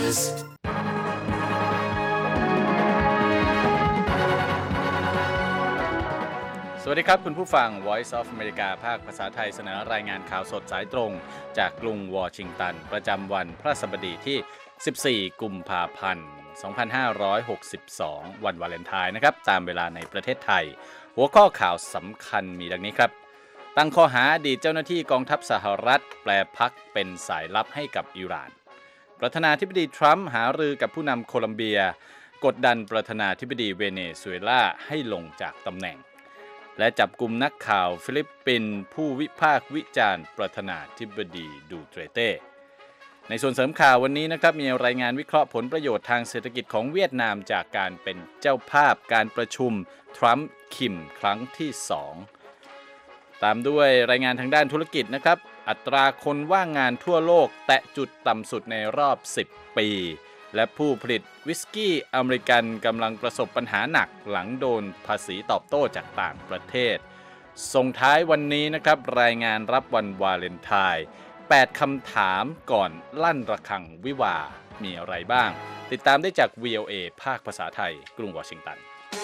สวัสดีครับคุณผู้ฟัง Voice of America ภาคภาษาไทยเสนอรายงานข่าวสดสายตรงจากกรุงวอชิงตันประจำวันพฤหัสบดีที่ 14 กุมภาพันธ์ 2562 วันวาเลนไทน์นะครับตามเวลาในประเทศไทยหัวข้อข่าวสำคัญมีดังนี้ครับตั้งข้อหาอดีตเจ้าหน้าที่กองทัพสหรัฐแปลพรรคเป็นสายลับให้กับอิหร่านประธานาธิบดีทรัมป์หารือกับผู้นำโคลัมเบียกดดันประธานาธิบดีเวเนซุเอลาให้ลงจากตำแหน่งและจับกุมนักข่าวฟิลิปปินส์ผู้วิพากษ์วิจารณ์ประธานาธิบดีดูเตเต้ในส่วนเสริมข่าววันนี้นะครับมีรายงานวิเคราะห์ผลประโยชน์ทางเศรษฐกิจของเวียดนามจากการเป็นเจ้าภาพการประชุมทรัมป์คิมครั้งที่ 2ตามด้วยรายงานทางด้านธุรกิจนะครับอัตราคนว่างงานทั่วโลกแตะจุดต่ำสุดในรอบ10 ปีและผู้ผลิตวิสกี้อเมริกันกำลังประสบปัญหาหนักหลังโดนภาษีตอบโต้จากต่างประเทศส่งท้ายวันนี้นะครับรายงานรับวันวาเลนไทน์8คำถามก่อนลั่นระฆังวิวาห์มีอะไรบ้างติดตามได้จาก VOA ภาคภาษาไทยกรุงวอชิงตัน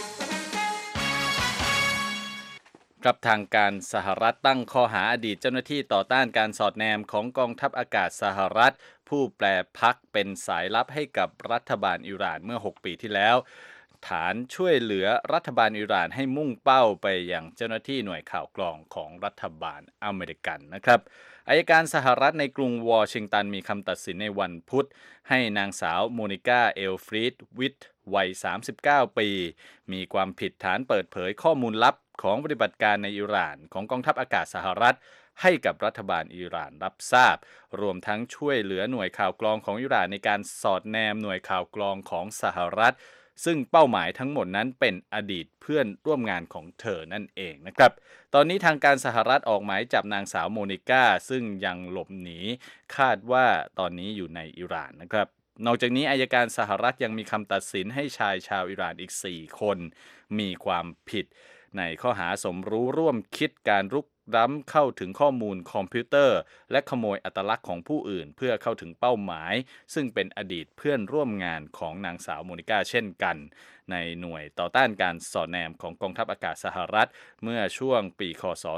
ครับทางการสหรัฐตั้งข้อหาอดีตเจ้าหน้าที่ต่อต้านการสอดแนมของกองทัพอากาศสหรัฐผู้แปลพรรคเป็นสายลับให้กับรัฐบาลอิหร่านเมื่อ6 ปีที่แล้วฐานช่วยเหลือรัฐบาลอิหร่านให้มุ่งเป้าไปยังเจ้าหน้าที่หน่วยข่าวกรองของรัฐบาลอเมริกันนะครับอัยการสหรัฐในกรุงวอชิงตันมีคำตัดสินในวันพุธให้นางสาวโมนิก้าเอลฟรีดวิทวัย39 ปีมีความผิดฐานเปิดเผยข้อมูลลับของปฏิบัติการในอิหร่านของกองทัพอากาศสหรัฐให้กับรัฐบาลอิหร่านรับทราบรวมทั้งช่วยเหลือหน่วยข่าวกรองของอิหร่านในการสอดแนมหน่วยข่าวกรองของสหรัฐซึ่งเป้าหมายทั้งหมดนั้นเป็นอดีตเพื่อนร่วมงานของเธอนั่นเองนะครับตอนนี้ทางการสหรัฐออกหมายจับนางสาวโมนิก้าซึ่งยังหลบหนีคาดว่าตอนนี้อยู่ในอิหร่านนะครับนอกจากนี้อัยการสหรัฐยังมีคำตัดสินให้ชายชาวอิหร่านอีก4 คนมีความผิดในข้อหาสมรู้ร่วมคิดการรุกล้ำเข้าถึงข้อมูลคอมพิวเตอร์และขโมยอัตลักษณ์ของผู้อื่นเพื่อเข้าถึงเป้าหมายซึ่งเป็นอดีตเพื่อนร่วมงานของนางสาวโมนิก้าเช่นกันในหน่วยต่อต้านการสอดแนมของกองทัพอากาศสหรัฐเมื่อช่วงปีคศ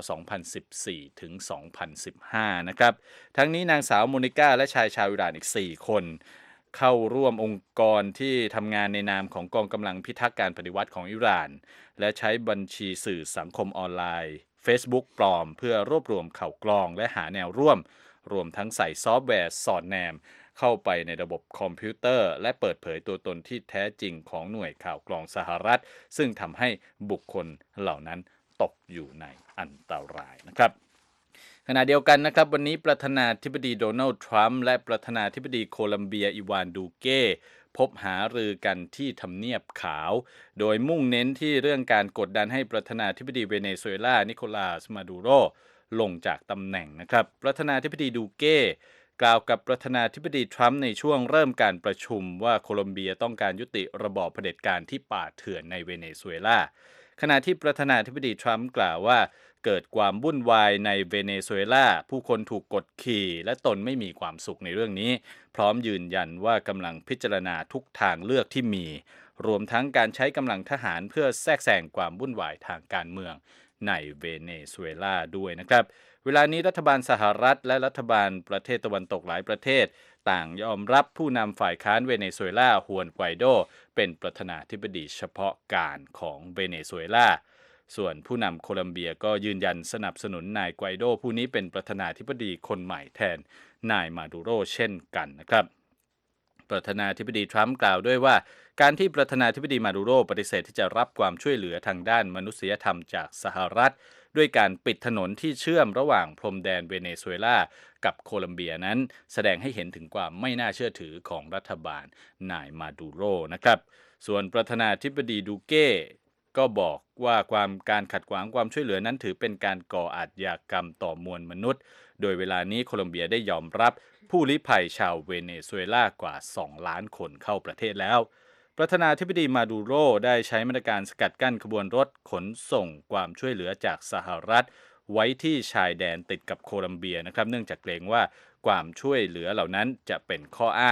2014 ถึง 2015 นะครับทั้งนี้นางสาวโมนิก้าและชายชาวอิหร่านอีก4 คนเข้าร่วมองค์กรที่ทำงานในนามของกองกำลังพิทักษ์การปฏิวัติของอิหร่านและใช้บัญชีสื่อสังคมออนไลน์ Facebook ปลอมเพื่อรวบรวมข่าวกรองและหาแนวร่วมรวมทั้งใส่ซอฟต์แวร์สอดแนมเข้าไปในระบบคอมพิวเตอร์และเปิดเผยตัวตนที่แท้จริงของหน่วยข่าวกรองสหรัฐซึ่งทำให้บุคคลเหล่านั้นตกอยู่ในอันตรายนะครับขณะเดียวกันนะครับวันนี้ประธานาธิบดีโดนัลด์ทรัมป์และประธานาธิบดีโคลัมเบียอีวานดูเก้พบหารือกันที่ทำเนียบขาวโดยมุ่งเน้นที่เรื่องการกดดันให้ประธานาธิบดีเวเนซุเอลานิโคลัสมาดูโรลงจากตำแหน่งนะครับประธานาธิบดีดูเก้กล่าวกับประธานาธิบดีทรัมป์ในช่วงเริ่มการประชุมว่าโคลอมเบียต้องการยุติระบอบเผด็จการที่ป่าเถื่อนในเวเนซุเอลาขณะที่ประธานาธิบดีทรัมป์กล่าวว่าเกิดความวุ่นวายในเวเนซุเอลาผู้คนถูกกดขี่และตนไม่มีความสุขในเรื่องนี้พร้อมยืนยันว่ากำลังพิจารณาทุกทางเลือกที่มีรวมทั้งการใช้กำลังทหารเพื่อแทรกแซงความวุ่นวายทางการเมืองในเวเนซุเอลาด้วยนะครับเวลานี้รัฐบาลสหรัฐและรัฐบาลประเทศตะวันตกหลายประเทศต่างยอมรับผู้นำฝ่ายค้านเวเนซุเอลาฮวนไกวโดเป็นประธานาธิบดีเฉพาะการของเวเนซุเอลาส่วนผู้นำโคลัมเบียก็ยืนยันสนับสนุนนายไกวโดผู้นี้เป็นประธานาธิบดีคนใหม่แทนนายมาดูโรเช่นกันนะครับประธานาธิบดีทรัมป์กล่าวด้วยว่าการที่ประธานาธิบดีมาดูโรปฏิเสธที่จะรับความช่วยเหลือทางด้านมนุษยธรรมจากสหรัฐด้วยการปิดถนนที่เชื่อมระหว่างพรมแดนเวเนซุเอลากับโคลัมเบียนั้นแสดงให้เห็นถึงความไม่น่าเชื่อถือของรัฐบาลนายมาดูโรนะครับส่วนประธานาธิบดีดูเก้ก็บอกว่าการขัดขวางความช่วยเหลือนั้นถือเป็นการก่ออาชญากรรมต่อมวลมนุษย์ โดยเวลานี้โคลอมเบียได้ยอมรับผู้ลี้ภัยชาวเวเนซุเอลากว่า2 ล้านคนเข้าประเทศแล้วประธานาธิบดีมาดูโรได้ใช้มาตรการสกัดกั้นขบวนรถขนส่งความช่วยเหลือจากสหรัฐไว้ที่ชายแดนติดกับโคลอมเบียนะครับเนื่องจากเกรงว่าความช่วยเหลือเหล่านั้นจะเป็นข้ออ้าง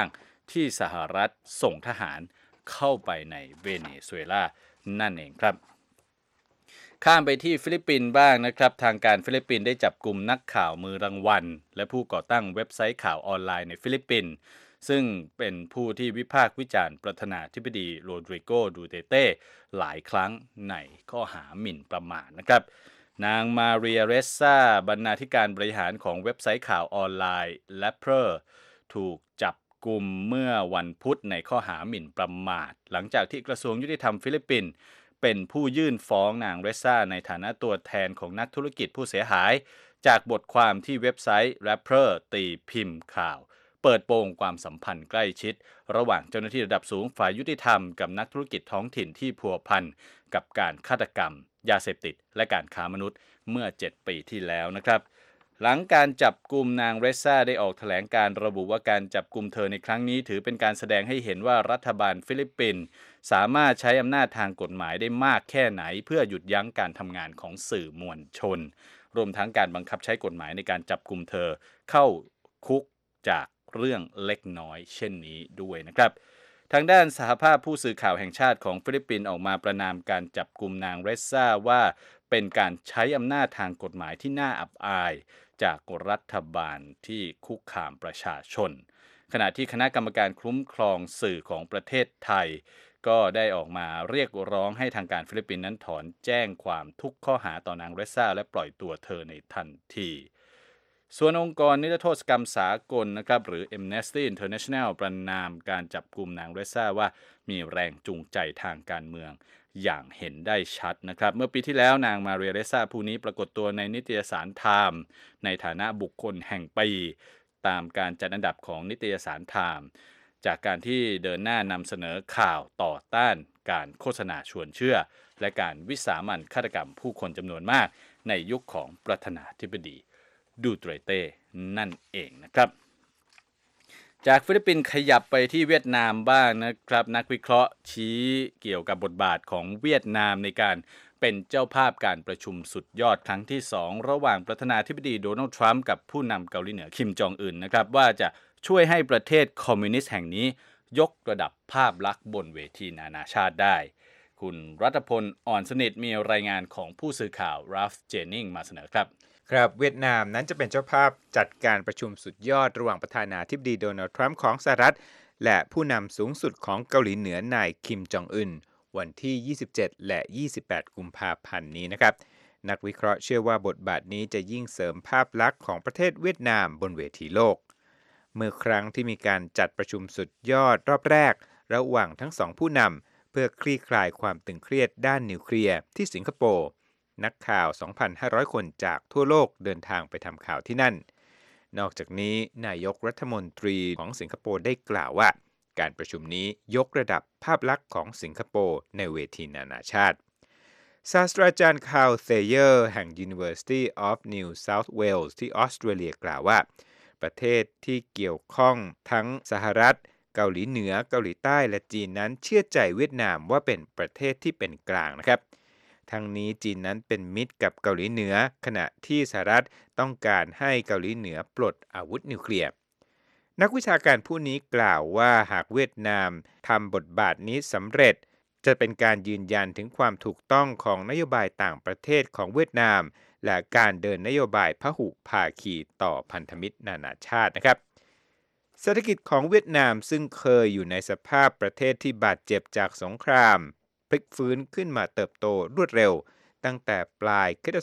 ที่สหรัฐส่งทหารเข้าไปในเวเนซุเอลานั่นเองครับข้ามไปที่ฟิลิปปินส์บ้างนะครับทางการฟิลิปปินส์ได้จับกลุ่มนักข่าวมือรางวัลและผู้ก่อตั้งเว็บไซต์ข่าวออนไลน์ในฟิลิปปินส์ซึ่งเป็นผู้ที่วิพากษ์วิจารณ์ประธานาธิบดีโรดริโก ดูเตเต้หลายครั้งในข้อหาหมิ่นประมาทนะครับนางมาเรียเรซซาบรรณาธิการบริหารของเว็บไซต์ข่าวออนไลน์ Lapper ถูกจับกลุ่มเมื่อวันพุธในข้อหาหมิ่นประมาทหลังจากที่กระทรวงยุติธรรมฟิลิปปินส์เป็นผู้ยื่นฟ้องนางเรซซ่าในฐานะตัวแทนของนักธุรกิจผู้เสียหายจากบทความที่เว็บไซต์ Rapper ตีพิมพ์ข่าวเปิดโปงความสัมพันธ์ใกล้ชิดระหว่างเจ้าหน้าที่ระดับสูงฝ่ายยุติธรรมกับนักธุรกิจท้องถิ่นที่พัวพันกับการฆาตกรรมยาเสพติดและการค้ามนุษย์เมื่อ7ปีที่แล้วนะครับหลังการจับกลุ่มนางเรซซ่าได้ออกแถลงการระบุว่าการจับกลุ่มเธอในครั้งนี้ถือเป็นการแสดงให้เห็นว่ารัฐบาลฟิลิปปินส์สามารถใช้อำนาจทางกฎหมายได้มากแค่ไหนเพื่อหยุดยั้งการทำงานของสื่อมวลชนรวมทั้งการบังคับใช้กฎหมายในการจับกลุ่มเธอเข้าคุกจากเรื่องเล็กน้อยเช่นนี้ด้วยนะครับทางด้านสหภาพผู้สื่อข่าวแห่งชาติของฟิลิปปินส์ออกมาประณามการจับกลุ่มนางเรซซ่าว่าเป็นการใช้อำนาจทางกฎหมายที่น่าอับอายจากรัฐบาลที่คุกคามประชาชนขณะที่คณะกรรมการคุ้มครองสื่อของประเทศไทยก็ได้ออกมาเรียกร้องให้ทางการฟิลิปปินส์นั้นถอนแจ้งความทุกข้อหาต่อนางเรซซ่าและปล่อยตัวเธอในทันทีส่วนองค์กรนิรโทษกรรมสากลนะครับหรือ Amnesty International ประณามการจับกุมนางเรซซ่าว่ามีแรงจูงใจทางการเมืองอย่างเห็นได้ชัดนะครับเมื่อปีที่แล้วนางมาเรียเรซซ่าผู้นี้ปรากฏตัวในนิตยสารไทม์ในฐานะบุคคลแห่งปีตามการจัดอันดับของนิตยสารไทม์จากการที่เดินหน้านำเสนอข่าวต่อต้านการโฆษณาชวนเชื่อและการวิสามัญฆาตกรรมผู้คนจำนวนมากในยุคของประธานาธิบดีดูเตเต้นั่นเองนะครับจากฟิลิปปินส์ขยับไปที่เวียดนามบ้างนะครับนักวิเคราะห์ชี้เกี่ยวกับบทบาทของเวียดนามในการเป็นเจ้าภาพการประชุมสุดยอดครั้งที่2ระหว่างประธานาธิบดีโดนัลด์ทรัมป์กับผู้นำเกาหลีเหนือคิมจองอึนนะครับว่าจะช่วยให้ประเทศคอมมิวนิสต์แห่งนี้ยกระดับภาพลักษณ์บนเวทีนานาชาติได้คุณรัตพลอ่อนสนิทมีรายงานของผู้สื่อข่าวราฟเจนนิงมาเสนอครับครับเวียดนามนั้นจะเป็นเจ้าภาพจัดการประชุมสุดยอดระหว่างประธานาธิบดีโดนัลด์ทรัมป์ของสหรัฐและผู้นำสูงสุดของเกาหลีเหนือนายคิมจองอึนวันที่ 27 และ 28 กุมภาพันธ์นี้นะครับนักวิเคราะห์เชื่อว่าบทบาทนี้จะยิ่งเสริมภาพลักษณ์ของประเทศเวียดนามบนเวทีโลกเมื่อครั้งที่มีการจัดประชุมสุดยอดรอบแรกระหว่างทั้งสองผู้นำเพื่อคลี่คลายความตึงเครียดด้านนิวเคลียร์ที่สิงคโปร์นักข่าว 2,500 คนจากทั่วโลกเดินทางไปทำข่าวที่นั่นนอกจากนี้นายกรัฐมนตรีของสิงคโปร์ได้กล่าวว่าการประชุมนี้ยกระดับภาพลักษณ์ของสิงคโปร์ในเวทีนานาชาติศาสตราจารย์คาร์ล เซเยอร์แห่ง University of New South Wales ที่ออสเตรเลียกล่าวว่าประเทศที่เกี่ยวข้องทั้งสหรัฐเกาหลีเหนือเกาหลีใต้และจีนนั้นเชื่อใจเวียดนามว่าเป็นประเทศที่เป็นกลางนะครับทั้งนี้จีนนั้นเป็นมิตรกับเกาหลีเหนือขณะที่สหรัฐต้องการให้เกาหลีเหนือปลดอาวุธนิวเคลียร์นักวิชาการผู้นี้กล่าวว่าหากเวียดนามทำบทบาทนี้สำเร็จจะเป็นการยืนยันถึงความถูกต้องของนโยบายต่างประเทศของเวียดนามและการเดินนโยบายพหุภาคีต่อพันธมิตรนานาชาตินะครับเศรษฐกิจของเวียดนามซึ่งเคยอยู่ในสภาพประเทศที่บาดเจ็บจากสงครามพลิกฟื้นขึ้นมาเติบโตรวดเร็วตั้งแต่ปลายค.ศ.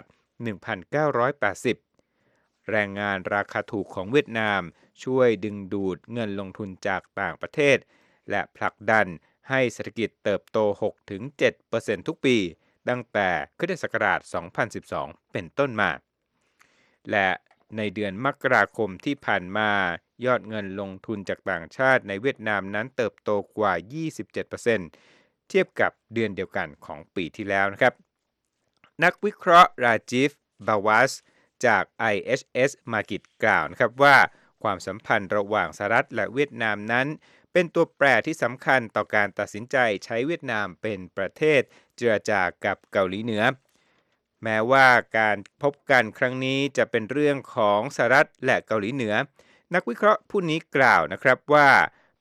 1980 แรงงานราคาถูกของเวียดนามช่วยดึงดูดเงินลงทุนจากต่างประเทศและผลักดันให้เศรษฐกิจเติบโต 6-7% ทุกปีตั้งแต่ค.ศ. 2012 เป็นต้นมาและในเดือนมกราคมที่ผ่านมายอดเงินลงทุนจากต่างชาติในเวียดนามนั้นเติบโตกว่า 27%เทียบกับเดือนเดียวกันของปีที่แล้วนะครับนักวิเคราะห์ราจิฟ บาวัสจาก IHS Markit กล่าวนะครับว่าความสัมพันธ์ระหว่างสหรัฐและเวียดนามนั้นเป็นตัวแปรที่สำคัญต่อการตัดสินใจใช้เวียดนามเป็นประเทศเจรจากับเกาหลีเหนือแม้ว่าการพบกันครั้งนี้จะเป็นเรื่องของสหรัฐและเกาหลีเหนือนักวิเคราะห์ผู้นี้กล่าวนะครับว่า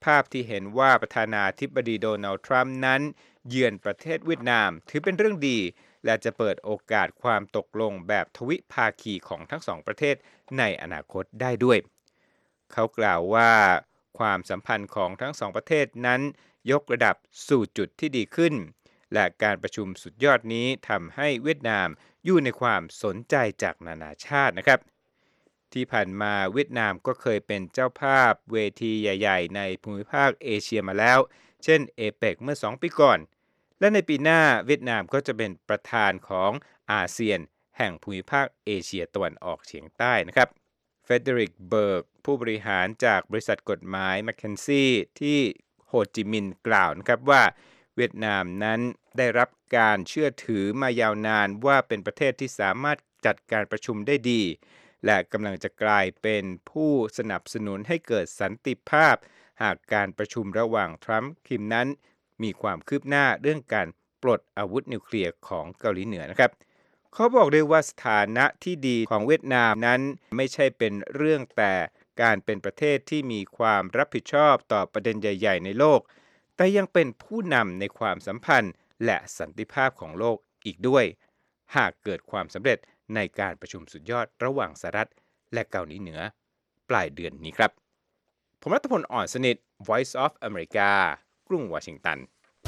ภาพที่เห็นว่าประธานาธิบดีโดนัลด์ทรัมป์นั้นเยือนประเทศเวียดนามถือเป็นเรื่องดีและจะเปิดโอกาสความตกลงแบบทวิภาคีของทั้งสองประเทศในอนาคตได้ด้วยเขากล่าวว่าความสัมพันธ์ของทั้งสองประเทศนั้นยกระดับสู่จุดที่ดีขึ้นและการประชุมสุดยอดนี้ทำให้เวียดนามอยู่ในความสนใจจากนานาชาตินะครับที่ผ่านมาเวียดนามก็เคยเป็นเจ้าภาพเวทีใหญ่ๆในภูมิภาคเอเชียมาแล้วเช่นเอเปกเมื่อ2 ปีก่อนและในปีหน้าเวียดนามก็จะเป็นประธานของอาเซียนแห่งภูมิภาคเอเชียตะวันออกเฉียงใต้นะครับเฟเดริกเบิร์กผู้บริหารจากบริษัทกฎหมายแมคเคนซี่ที่โฮจิมินห์กล่าวนะครับว่าเวียดนามนั้นได้รับการเชื่อถือมายาวนานว่าเป็นประเทศที่สามารถจัดการประชุมได้ดีและกำลังจะกลายเป็นผู้สนับสนุนให้เกิดสันติภาพหากการประชุมระหว่างทรัมป์คิมนั้นมีความคืบหน้าเรื่องการปลดอาวุธนิวเคลียร์ของเกาหลีเหนือนะครับเขาบอกด้วยว่าสถานะที่ดีของเวียดนามนั้นไม่ใช่เป็นเรื่องแต่การเป็นประเทศที่มีความรับผิดชอบต่อประเด็นใหญ่ๆในโลกแต่ยังเป็นผู้นำในความสัมพันธ์และสันติภาพของโลกอีกด้วยหากเกิดความสำเร็จในการประชุมสุดยอดระหว่างสหรัฐและเกาหลีเหนือปลายเดือนนี้ครับผมรัฐพล อ่อนสนิท Voice of America กรุงวอชิงตัน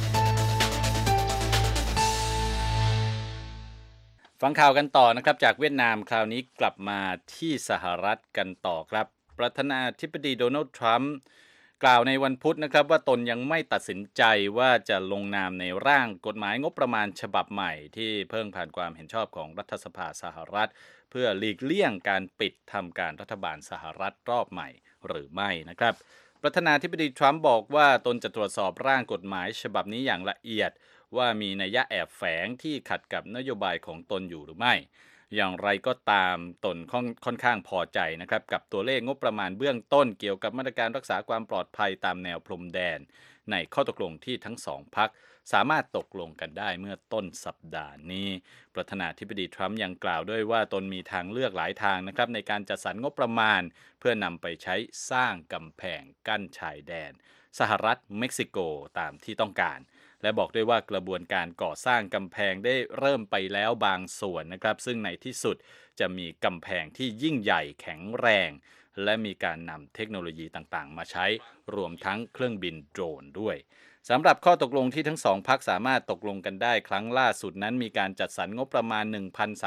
ฟังข่าวกันต่อนะครับจากเวียดนามคราวนี้กลับมาที่สหรัฐกันต่อครับประธานาธิบดีโดนัลด์ทรัมป์กล่าวในวันพุธนะครับว่าตนยังไม่ตัดสินใจว่าจะลงนามในร่างกฎหมายงบประมาณฉบับใหม่ที่เพิ่งผ่านความเห็นชอบของรัฐสภาสหรัฐเพื่อหลีกเลี่ยงการปิดทำการรัฐบาลสหรัฐรอบใหม่หรือไม่นะครับประธานาธิบดีทรัมป์บอกว่าตนจะตรวจสอบร่างกฎหมายฉบับนี้อย่างละเอียดว่ามีนัยแอบแฝงที่ขัดกับนโยบายของตนอยู่หรือไม่อย่างไรก็ตามตนค่อนข้างพอใจนะครับกับตัวเลขงบประมาณเบื้องต้นเกี่ยวกับมาตรการรักษาความปลอดภัยตามแนวพรมแดนในข้อตกลงที่ทั้งสองพรรคสามารถตกลงกันได้เมื่อต้นสัปดาห์นี้ประธานาธิบดีทรัมป์ยังกล่าวด้วยว่าตนมีทางเลือกหลายทางนะครับในการจัดสรรงบประมาณเพื่อนำไปใช้สร้างกำแพงกั้นชายแดนสหรัฐเม็กซิโกตามที่ต้องการและบอกด้วยว่ากระบวนการก่อสร้างกำแพงได้เริ่มไปแล้วบางส่วนนะครับซึ่งในที่สุดจะมีกำแพงที่ยิ่งใหญ่แข็งแรงและมีการนำเทคโนโลยีต่างๆมาใช้รวมทั้งเครื่องบินโดรนด้วยสำหรับข้อตกลงที่ทั้งสองพรรคสามารถตกลงกันได้ครั้งล่าสุดนั้นมีการจัดสรรงบประมาณ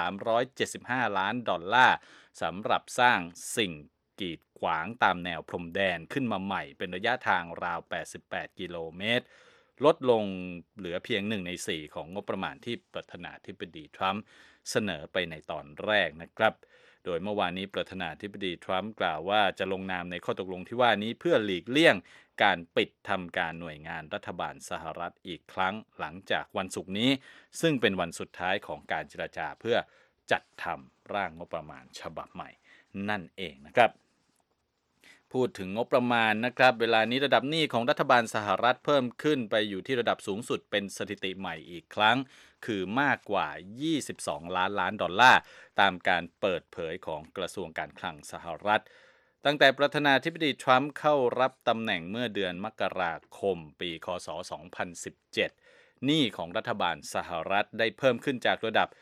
1,375 ล้านดอลลาร์สำหรับสร้างสิ่งกีดขวางตามแนวพรมแดนขึ้นมาใหม่เป็นระยะทางราว 88 กิโลเมตรลดลงเหลือเพียง1 ใน 4ของงบประมาณที่ประธานาธิบดีทรัมป์เสนอไปในตอนแรกนะครับโดยเมื่อวานนี้ประธานาธิบดีทรัมป์กล่าวว่าจะลงนามในข้อตกลงที่ว่านี้เพื่อหลีกเลี่ยงการปิดทำการหน่วยงานรัฐบาลสหรัฐอีกครั้งหลังจากวันศุกร์นี้ซึ่งเป็นวันสุดท้ายของการเจรจาเพื่อจัดทำร่างงบประมาณฉบับใหม่นั่นเองนะครับพูดถึงงบประมาณนะครับเวลานี้ระดับหนี้ของรัฐบาลสหรัฐเพิ่มขึ้นไปอยู่ที่ระดับสูงสุดเป็นสถิติใหม่อีกครั้งคือมากกว่า 22 ล้านดอลลาร์ตามการเปิดเผยของกระทรวงการคลังสหรัฐตั้งแต่ประธานาธิบดีทรัมป์เข้ารับตำแหน่งเมื่อเดือนมกราคมปีคศ 2017 หนี้ของรัฐบาลสหรัฐได้เพิ่มขึ้นจากระดับ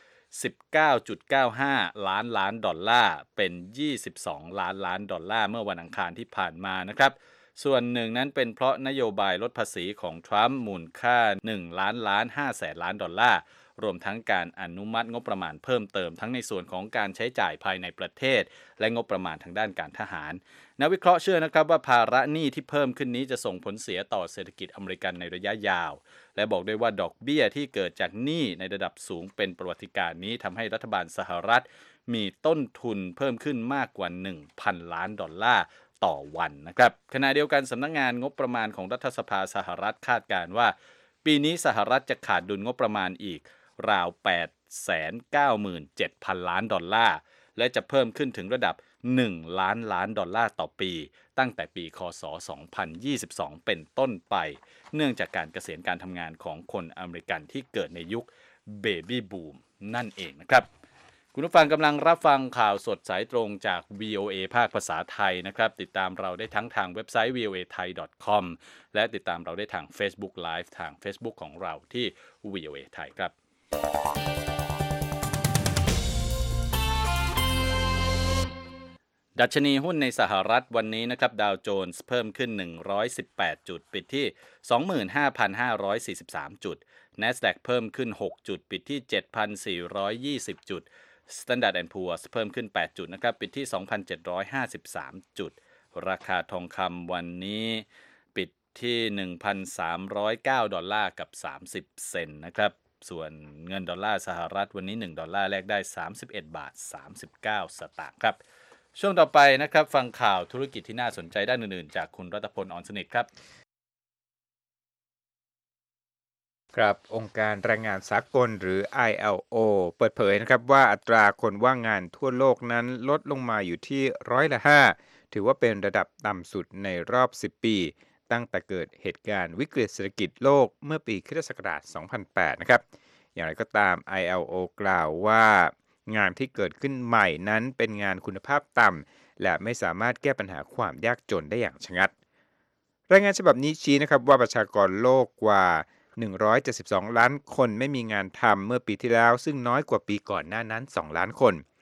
19.95 ล้านดอลลาร์เป็น22 ล้านดอลลาร์เมื่อวันอังคารที่ผ่านมานะครับส่วนหนึ่งนั้นเป็นเพราะนโยบายลดภาษีของทรัมป์มูลค่า1 5 แสนล้านดอลลาร์รวมทั้งการอนุมัติงบประมาณเพิ่มเติมทั้งในส่วนของการใช้จ่ายภายในประเทศและงบประมาณทางด้านการทหารนักวิเคราะห์เชื่อนะครับว่าภาระหนี้ที่เพิ่มขึ้นนี้จะส่งผลเสียต่อเศรษฐกิจอเมริกันในระยะยาวและบอกด้วยว่าดอกเบี้ยที่เกิดจากหนี้ในระดับสูงเป็นประวัติการณ์นี้ทำให้รัฐบาลสหรัฐมีต้นทุนเพิ่มขึ้นมากกว่า 1,000 ล้านดอลลาร์ต่อวันนะครับขณะเดียวกันสำนักงานงบประมาณของรัฐสภาสหรัฐคาดการณ์ว่าปีนี้สหรัฐจะขาดดุลงบประมาณอีกราว 897,000 ล้านดอลลาร์และจะเพิ่มขึ้นถึงระดับ1 ล้านดอลลาร์ต่อปีตั้งแต่ปีคศ 2022 เป็นต้นไปเนื่องจากการเกษียณการทำงานของคนอเมริกันที่เกิดในยุคเบบี้บูมนั่นเองนะครับคุณผู้ฟังกำลังรับฟังข่าวสดสายตรงจาก VOA ภาคภาษาไทยนะครับติดตามเราได้ทั้งทางเว็บไซต์ voathai.com และติดตามเราได้ทาง Facebook Live ทาง Facebook ของเราที่ VOA ไทยครับดัชนีหุ้นในสหรัฐวันนี้นะครับดาวโจนส์เพิ่มขึ้น118จุดปิดที่ 25,543 จุด NASDAQ เพิ่มขึ้น6จุดปิดที่ 7,420 จุด Standard & Poor's เพิ่มขึ้น8จุดนะครับปิดที่ 2,753 จุดราคาทองคำวันนี้ปิดที่ 1,309 ดอลลาร์กับ30 เซนต์นะครับส่วนเงินดอลลาร์สหรัฐวันนี้1ดอลลาร์แลกได้31บาท39สตางค์ครับช่วงต่อไปนะครับฟังข่าวธุรกิจที่น่าสนใจด้านอื่นๆจากคุณรัตพล อ่อนสนิทครับครับองค์การแรงงานสากลหรือ ILO เปิดเผยนะครับว่าอัตราคนว่างงานทั่วโลกนั้นลดลงมาอยู่ที่5%ถือว่าเป็นระดับต่ำสุดในรอบ10ปีตั้งแต่เกิดเหตุการณ์วิกฤตเศรษฐกิจโลกเมื่อปีค.ศ. 2008นะครับอย่างไรก็ตาม ILO กล่าวว่างานที่เกิดขึ้นใหม่นั้นเป็นงานคุณภาพต่ำและไม่สามารถแก้ปัญหาความยากจนได้อย่างชะงัดรายงานฉบับนี้ชี้นะครับว่าประชากรโลกกว่า172 ล้านคนไม่มีงานทำเมื่อปีที่แล้วซึ่งน้อยกว่าปีก่อนหน้านั้น2ล้านคน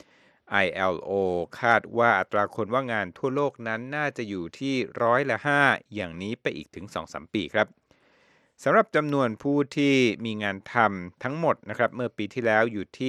ILO คาดว่าอัตราคนว่างงานทั่วโลกนั้นน่าจะอยู่ที่5%อย่างนี้ไปอีกถึง 2-3 ปีครับสำหรับจำนวนผู้ที่มีงานทำทั้งหมดนะครับเมื่อปีที่แล้วอยู่ที่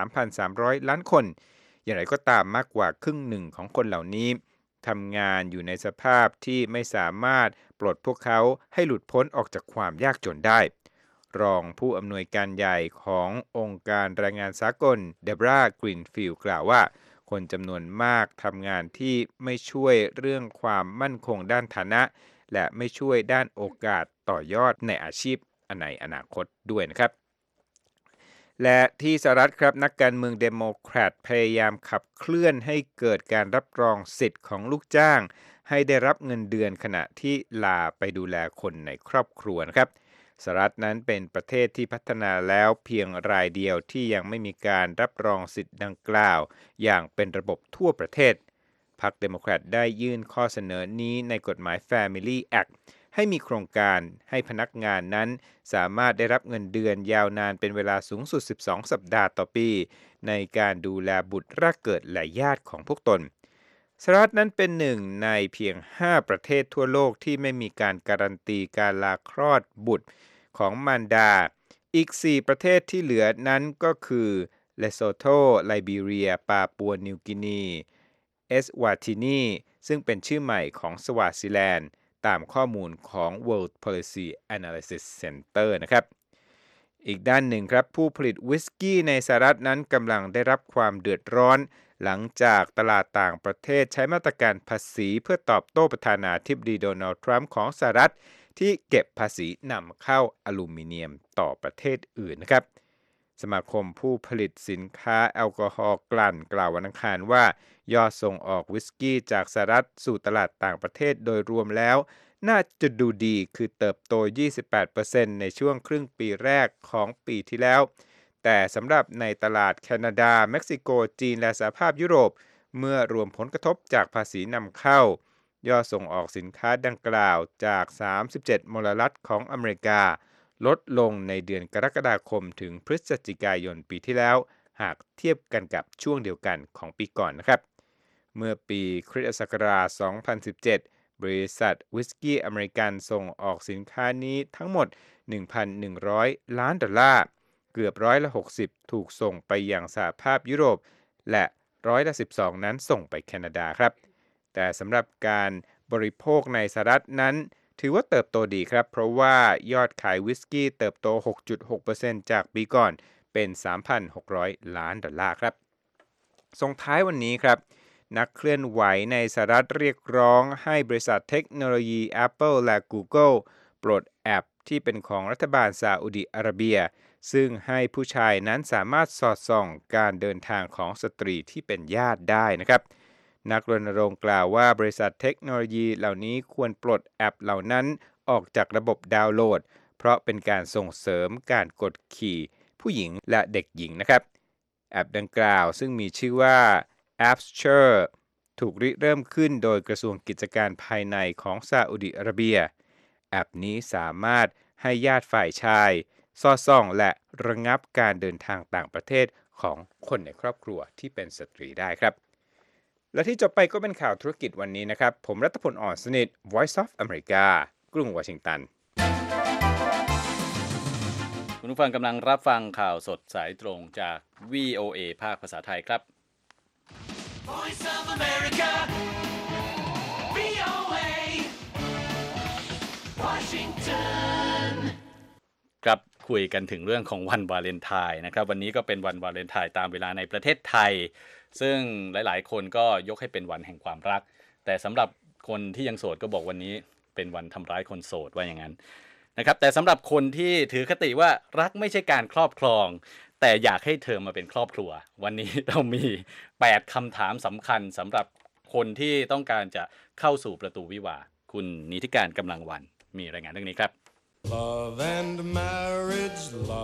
3,300 ล้านคนอย่างไรก็ตามมากกว่าครึ่งหนึ่งของคนเหล่านี้ทำงานอยู่ในสภาพที่ไม่สามารถปลดพวกเขาให้หลุดพ้นออกจากความยากจนได้รองผู้อำนวยการใหญ่ขององค์การแรงงานสากลเดบรากรีนฟิลด์กล่าวว่าคนจำนวนมากทำงานที่ไม่ช่วยเรื่องความมั่นคงด้านฐานะและไม่ช่วยด้านโอกาสต่อยอดในอาชีพในอนาคตด้วยนะครับและที่สหรัฐครับนักการเมืองเดโมแครตพยายามขับเคลื่อนให้เกิดการรับรองสิทธิ์ของลูกจ้างให้ได้รับเงินเดือนขณะที่ลาไปดูแลคนในครอบครัวนะครับสหรัฐนั้นเป็นประเทศที่พัฒนาแล้วเพียงรายเดียวที่ยังไม่มีการรับรองสิทธิ์ดังกล่าวอย่างเป็นระบบทั่วประเทศพรรคเดโมแครตได้ยื่นข้อเสนอนี้ในกฎหมาย Family Act ให้มีโครงการให้พนักงานนั้นสามารถได้รับเงินเดือนยาวนานเป็นเวลาสูงสุด12สัปดาห์ต่อปีในการดูแลบุตรแรกเกิดและญาติของพวกตนสหรัฐนั้นเป็นหนึ่งในเพียง5ประเทศทั่วโลกที่ไม่มีการการันตีการลาคลอดบุตรของมารดาอีก4ประเทศที่เหลือนั้นก็คือเลโซโธไลบีเรียปาปัวนิวกินีเอสวาตินีซึ่งเป็นชื่อใหม่ของสวาซิแลนด์ตามข้อมูลของ World Policy Analysis Center นะครับอีกด้านหนึ่งครับผู้ผลิตวิสกี้ในสหรัฐนั้นกำลังได้รับความเดือดร้อนหลังจากตลาดต่างประเทศใช้มาตรการภาษีเพื่อตอบโต้ประธานาธิบดีโดนัลด์ทรัมป์ของสหรัฐที่เก็บภาษีนำเข้าอลูมิเนียมต่อประเทศอื่นนะครับสมาคมผู้ผลิตสินค้าแอลกอฮอล์กลั่นกล่าววันอังคารว่ายอดส่งออกวิสกี้จากสหรัฐสู่ตลาดต่างประเทศโดยรวมแล้วน่าจะดูดีคือเติบโต 28% ในช่วงครึ่งปีแรกของปีที่แล้วแต่สำหรับในตลาดแคนาดาเม็กซิโกจีนและสหภาพยุโรปเมื่อรวมผลกระทบจากภาษีนำเข้ายอดส่งออกสินค้าดังกล่าวจาก37มลรัฐของอเมริกาลดลงในเดือนกรกฎาคมถึงพฤศจิกายนปีที่แล้วหากเทียบกันกับช่วงเดียวกันของปีก่อนนะครับเมื่อปีคริสตศักราช 2017 บริษัทวิสกี้อเมริกันส่งออกสินค้านี้ทั้งหมด 1,100 ล้านดอลลาร์เกือบ60%ถูกส่งไปยังสหภาพยุโรปและ12%นั้นส่งไปแคนาดาครับแต่สำหรับการบริโภคในสหรัฐนั้นถือว่าเติบโตดีครับเพราะว่ายอดขายวิสกี้เติบโต 6.6% จากปีก่อนเป็น 3,600 ล้านดอลลาร์ครับส่งท้ายวันนี้ครับนักเคลื่อนไหวในสหรัฐเรียกร้องให้บริษัทเทคโนโลยี Apple และ Google ปลดแอปที่เป็นของรัฐบาลซาอุดิอาระเบียซึ่งให้ผู้ชายนั้นสามารถสอดส่องการเดินทางของสตรีที่เป็นญาติได้นะครับนักรณรงค์กล่าวว่าบริษัทเทคโนโลยีเหล่านี้ควรปลดแอปเหล่านั้นออกจากระบบดาวน์โหลดเพราะเป็นการส่งเสริมการกดขี่ผู้หญิงและเด็กหญิงนะครับแอปดังกล่าวซึ่งมีชื่อว่า Aperture ถูกริเริ่มขึ้นโดยกระทรวงกิจการภายในของซาอุดิอาระเบียแอปนี้สามารถให้ญาติฝ่ายชายสอดส่องและระงับการเดินทางต่างประเทศของคนในครอบครัวที่เป็นสตรีได้ครับและที่จบไปก็เป็นข่าวธุรกิจวันนี้นะครับผมรัตพล อ่อนสนิท Voice of America กรุงวอชิงตันคุณผู้ฟังกำลังรับฟังข่าวสดสายตรงจาก VOA ภาคภาษาไทยครับ Voice of America VOA Washington ครับคุยกันถึงเรื่องของวันวาเลนไทน์นะครับวันนี้ก็เป็นวันวาเลนไทน์ตามเวลาในประเทศไทยซึ่งหลายๆคนก็ยกให้เป็นวันแห่งความรักแต่สำหรับคนที่ยังโสดก็บอกวันนี้เป็นวันทำร้ายคนโสดว่าอย่างนั้นนะครับแต่สำหรับคนที่ถือคติว่ารักไม่ใช่การครอบครองแต่อยากให้เธอมาเป็นครอบครัววันนี้เรามี8คำถามสำคัญสำหรับคนที่ต้องการจะเข้าสู่ประตูวิวาห์คุณนิติการกำลังวันมีรายงานเรื่องนี้ครับ Love and marriage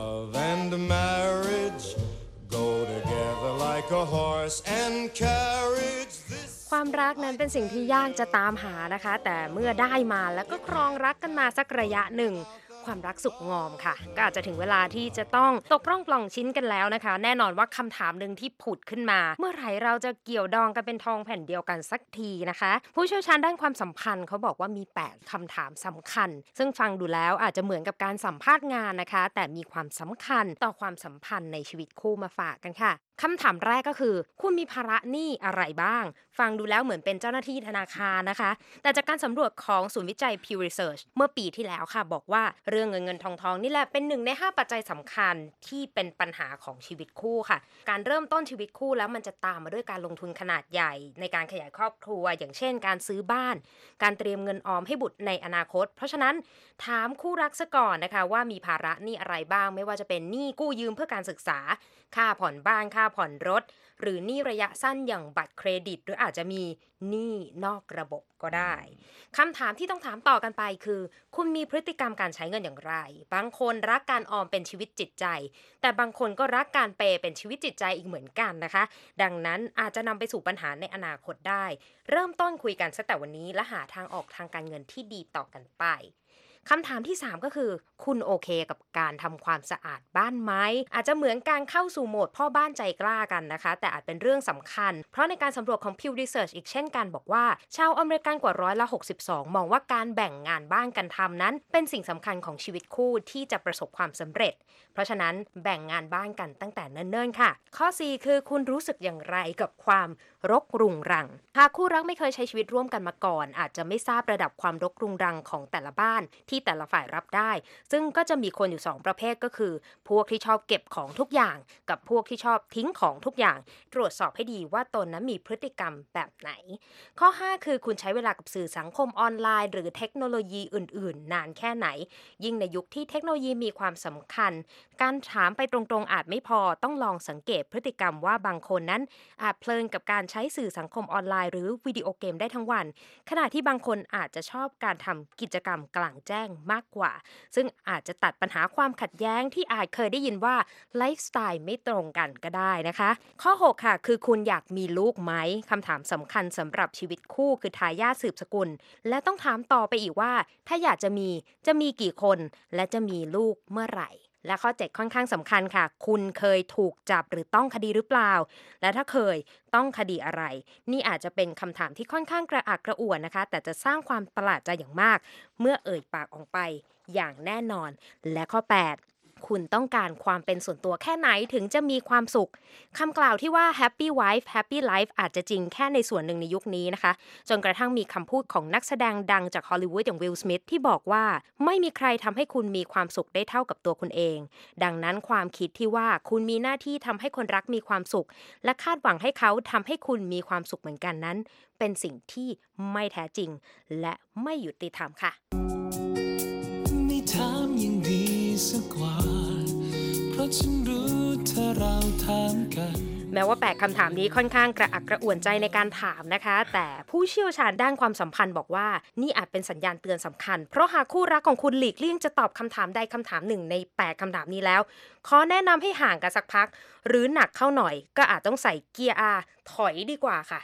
go together like a horse and carriage ความรักนั้นเป็นสิ่งที่ยากจะตามหานะคะแต่เมื่อได้มาแล้วก็ครองรักกันมาสักระยะหนึ่งความรักสุขงอมค่ะก็อาจจะถึงเวลาที่จะต้องตกร่องปล่องชิ้นกันแล้วนะคะแน่นอนว่าคำถามนึงที่ผุดขึ้นมาเมื่อไหร่เราจะเกี่ยวดองกันเป็นทองแผ่นเดียวกันสักทีนะคะผู้เชี่ยวชาญด้านความสัมพันธ์เขาบอกว่ามี8คำถามสำคัญซึ่งฟังดูแล้วอาจจะเหมือนกับการสัมภาษณ์งานนะคะแต่มีความสำคัญต่อความสัมพันธ์ในชีวิตคู่มาฝากกันค่ะคำถามแรกก็คือคุณมีภาระหนี้อะไรบ้างฟังดูแล้วเหมือนเป็นเจ้าหน้าที่ธนาคารนะคะแต่จากการสำรวจของศูนย์วิจัย Pew Research เมื่อปีที่แล้วค่ะบอกว่าเรื่องเงินทองนี่แหละเป็น1ใน5ปัจจัยสำคัญที่เป็นปัญหาของชีวิตคู่ค่ะการเริ่มต้นชีวิตคู่แล้วมันจะตามมาด้วยการลงทุนขนาดใหญ่ในการขยายครอบครัวอย่างเช่นการซื้อบ้านการเตรียมเงินออมให้บุตรในอนาคตเพราะฉะนั้นถามคู่รักซะก่อนนะคะว่ามีภาระหนี้อะไรบ้างไม่ว่าจะเป็นหนี้กู้ยืมเพื่อการศึกษาค่าผ่อนบ้านค่าผ่อนรถหรือหนี้ระยะสั้นอย่างบัตรเครดิตหรืออาจจะมีหนี้นอกระบบก็ได้คำถามที่ต้องถามต่อกันไปคือคุณมีพฤติกรรมการใช้เงินอย่างไรบางคนรักการออมเป็นชีวิตจิตใจแต่บางคนก็รักการเปย์เป็นชีวิตจิตใจอีกเหมือนกันนะคะดังนั้นอาจจะนำไปสู่ปัญหาในอนาคตได้เริ่มต้นคุยกันตั้งแต่วันนี้และหาทางออกทางการเงินที่ดีต่อกันไปคำถามที่3ก็คือคุณโอเคกับการทำความสะอาดบ้านไหมอาจจะเหมือนการเข้าสู่โหมดพ่อบ้านใจกล้ากันนะคะแต่อาจเป็นเรื่องสำคัญเพราะในการสำรวจของ Pew Research อีกเช่นกันบอกว่าชาวอเมริกันกว่า62%มองว่าการแบ่งงานบ้านกันทำนั้นเป็นสิ่งสำคัญของชีวิตคู่ที่จะประสบความสำเร็จเพราะฉะนั้นแบ่งงานบ้านกันตั้งแต่เนิ่นๆค่ะข้อ4คือคุณรู้สึกอย่างไรกับความรกรุงรังหากคู่รักไม่เคยใช้ชีวิตร่วมกันมาก่อนอาจจะไม่ทราบระดับความรกรุงรังของแต่ละบ้านที่แต่ละฝ่ายรับได้ซึ่งก็จะมีคนอยู่2ประเภทก็คือพวกที่ชอบเก็บของทุกอย่างกับพวกที่ชอบทิ้งของทุกอย่างตรวจสอบให้ดีว่าตนนั้นมีพฤติกรรมแบบไหนข้อ5คือคุณใช้เวลากับสื่อสังคมออนไลน์หรือเทคโนโลยีอื่นๆนานแค่ไหนยิ่งในยุคที่เทคโนโลยีมีความสำคัญการถามไปตรงๆอาจไม่พอต้องลองสังเกตพฤติกรรมว่าบางคนนั้นอาจเพลินกับการใช้สื่อสังคมออนไลน์หรือวิดีโอเกมได้ทั้งวันขณะที่บางคนอาจจะชอบการทำกิจกรรมกลางแจ้งมากกว่าซึ่งอาจจะตัดปัญหาความขัดแย้งที่อาจเคยได้ยินว่าไลฟ์สไตล์ไม่ตรงกันก็ได้นะคะข้อ6ค่ะคือคุณอยากมีลูกไหมคำถามสำคัญสำหรับชีวิตคู่คือทายาทสืบสกุลและต้องถามต่อไปอีกว่าถ้าอยากจะมีกี่คนและจะมีลูกเมื่อไหร่และข้อ7ค่อนข้างสำคัญค่ะคุณเคยถูกจับหรือต้องคดีหรือเปล่าและถ้าเคยต้องคดีอะไรนี่อาจจะเป็นคำถามที่ค่อนข้างกระอักกระอ่วนนะคะแต่จะสร้างความประหลาดใจอย่างมากเมื่อเอ่ยปากออกไปอย่างแน่นอนและข้อ8คุณต้องการความเป็นส่วนตัวแค่ไหนถึงจะมีความสุขคำกล่าวที่ว่า Happy Wife Happy Life อาจจะจริงแค่ในส่วนหนึ่งในยุคนี้นะคะจนกระทั่งมีคำพูดของนักแสดงดังจากฮอลลีวูดอย่างวิล สมิธที่บอกว่าไม่มีใครทำให้คุณมีความสุขได้เท่ากับตัวคุณเองดังนั้นความคิดที่ว่าคุณมีหน้าที่ทำให้คนรักมีความสุขและคาดหวังให้เขาทำให้คุณมีความสุขเหมือนกันนั้นเป็นสิ่งที่ไม่แท้จริงและไม่ยุติธรรมค่ะไม่ถามยังดีสักกว่าเพราะฉันรู้ถ้าเราถามกันแม้ว่า8คำถามนี้ค่อนข้างกระอักกระอ่วนใจในการถามนะคะแต่ผู้เชี่ยวชาญด้านความสัมพันธ์บอกว่านี่อาจเป็นสัญญาณเตือนสำคัญเพราะหากคู่รักของคุณหลีกเลี่ยงจะตอบคำถามใดคำถามหนึ่งใน8คำถามนี้แล้วขอแนะนำให้ห่างกันสักพักหรือหนักเข้าหน่อยก็อาจต้องใส่เกียร์ R ถอยดีกว่าค่ะ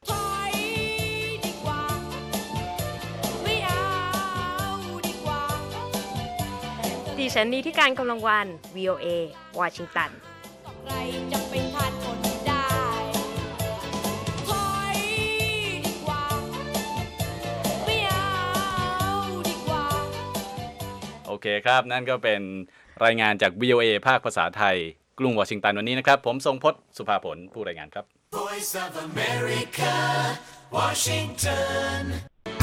ดิฉันนี้ที่การกำลังวัน VOA วอชิงตันใครจะเป็นทาสคนได้ถอยดีกว่าไม่เอาดีกว่าโอเคครับนั่นก็เป็นรายงานจาก VOA ภาคภาษาไทยกรุงวอชิงตันวันนี้นะครับผมทรงพจน์สุภาผลผู้รายงานครับ Voice of America Washington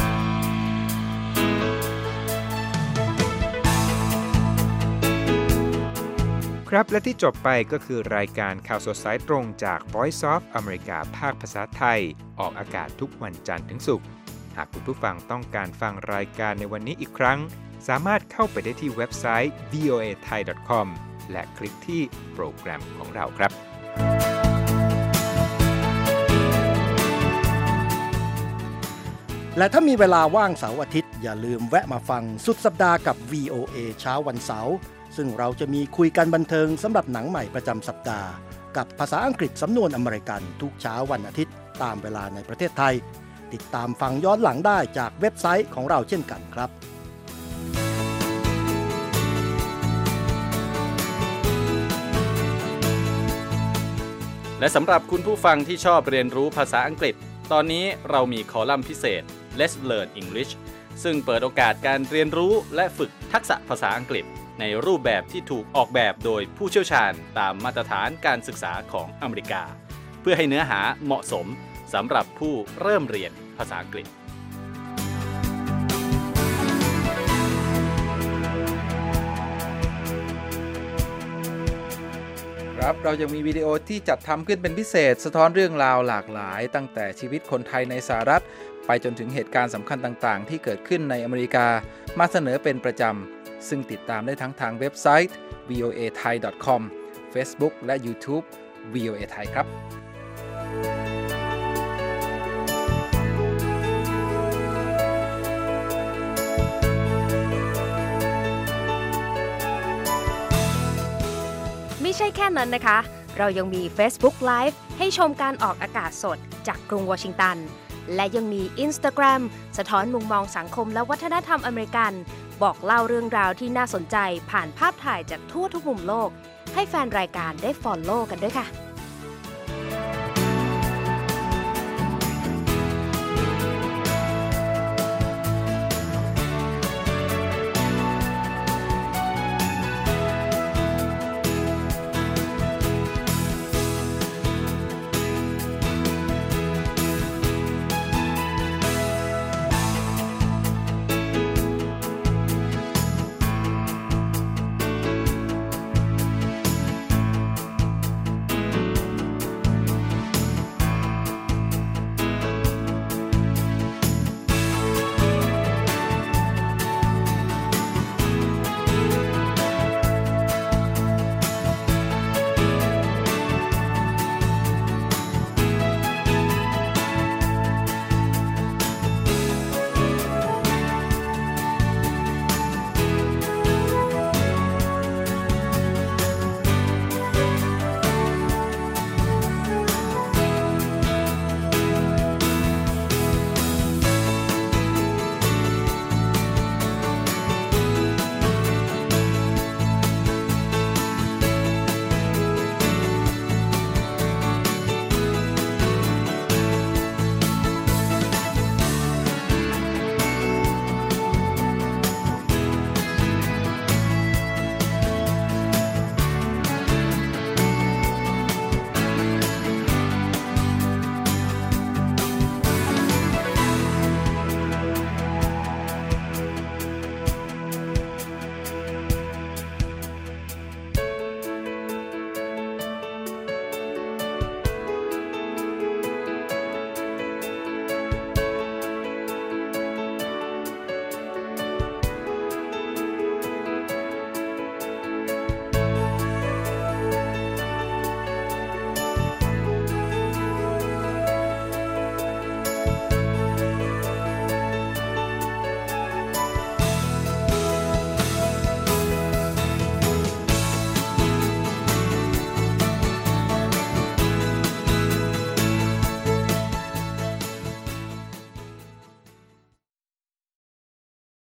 ครับและที่จบไปก็คือรายการข่าวสดสายตรงจาก Voice of America ภาคภาษาไทยออกอากาศทุกวันจันทร์ถึงศุกร์หากคุณผู้ฟังต้องการฟังรายการในวันนี้อีกครั้งสามารถเข้าไปได้ที่เว็บไซต์ voathai.com และคลิกที่โปรแกรมของเราครับและถ้ามีเวลาว่างเสาร์อาทิตย์อย่าลืมแวะมาฟังสุดสัปดาห์กับ VOA เช้าวันเสาร์ซึ่งเราจะมีคุยกันบันเทิงสำหรับหนังใหม่ประจำสัปดาห์กับภาษาอังกฤษสำนวนอเมริกันทุกเช้าวันอาทิตย์ตามเวลาในประเทศไทยติดตามฟังย้อนหลังได้จากเว็บไซต์ของเราเช่นกันครับและสำหรับคุณผู้ฟังที่ชอบเรียนรู้ภาษาอังกฤษตอนนี้เรามีคอลัมน์พิเศษ Let's Learn English ซึ่งเปิดโอกาสการเรียนรู้และฝึกทักษะภาษาอังกฤษในรูปแบบที่ถูกออกแบบโดยผู้เชี่ยวชาญตามมาตรฐานการศึกษาของอเมริกาเพื่อให้เนื้อหาเหมาะสมสำหรับผู้เริ่มเรียนภาษาอังกฤษครับเรายังมีวิดีโอที่จัดทำขึ้นเป็นพิเศษสะท้อนเรื่องราวหลากหลายตั้งแต่ชีวิตคนไทยในสหรัฐไปจนถึงเหตุการณ์สำคัญต่างๆที่เกิดขึ้นในอเมริกามาเสนอเป็นประจำซึ่งติดตามได้ทั้งทางเว็บไซต์ voathai.com Facebook และ YouTube VOA Thai ครับไม่ใช่แค่นั้นนะคะเรายังมี Facebook Live ให้ชมการออกอากาศสดจากกรุงวอชิงตันและยังมี Instagram สะท้อนมุมมองสังคมและวัฒนธรรมอเมริกันบอกเล่าเรื่องราวที่น่าสนใจผ่านภาพถ่ายจากทั่วทุกมุมโลกให้แฟนรายการได้ follow กันด้วยค่ะ